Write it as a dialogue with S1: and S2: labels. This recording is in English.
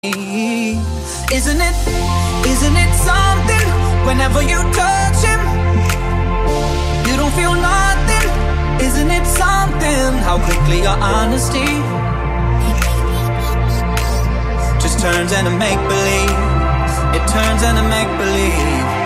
S1: Isn't it something? Whenever you touch him, you don't feel nothing. Isn't it something? How quickly your honesty just turns into make-believe. It turns into make-believe.